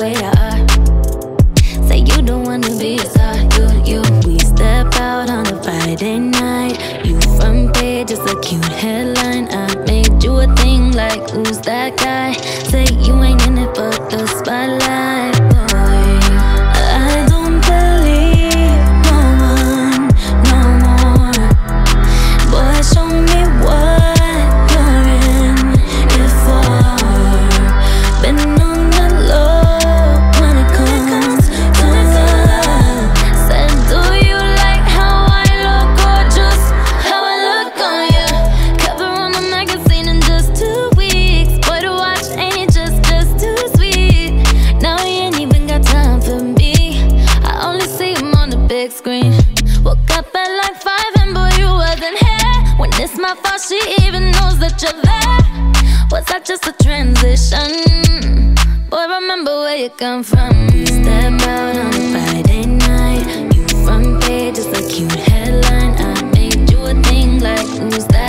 way I are. Say you don't wanna be a star, you. We step out on a Friday night. You front page, just a cute headline. I made you a thing like, who's that guy? Say you ain't in it for the spotlight, boy. I don't believe no one no more. Boy, show me what you're in it for. Been on the low when it comes to love. Said, do you like how I look, or just how I look on you? Cover on the magazine in just 2 weeks. Boy, to watch ain't it just too sweet? Now he ain't even got time for me. I only see him on the big screen. Woke up at like 5 and boy, you wasn't here. When it's my fault, she even knows that you're there. Was that just a transition? Boy, remember where you come from. We step out on a Friday night. You front page, just a cute headline. I made you a thing like, who's that?